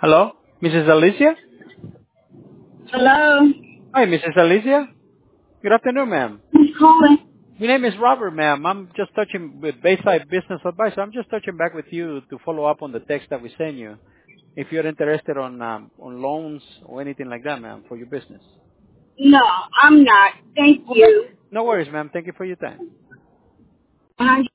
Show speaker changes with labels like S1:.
S1: Hello, Mrs. Alicia?
S2: Hello.
S1: Hi, Mrs. Alicia. Good afternoon, ma'am.
S2: Who's calling?
S1: My name is Robert, ma'am. I'm just touching with Bayside Business Advisor. I'm just touching back with you to follow up on the text that we sent you. If you're interested on loans or anything like that, ma'am, for your business.
S2: No, I'm not. Thank
S1: Okay.
S2: you.
S1: No worries, ma'am. Thank you for your time.
S2: Bye.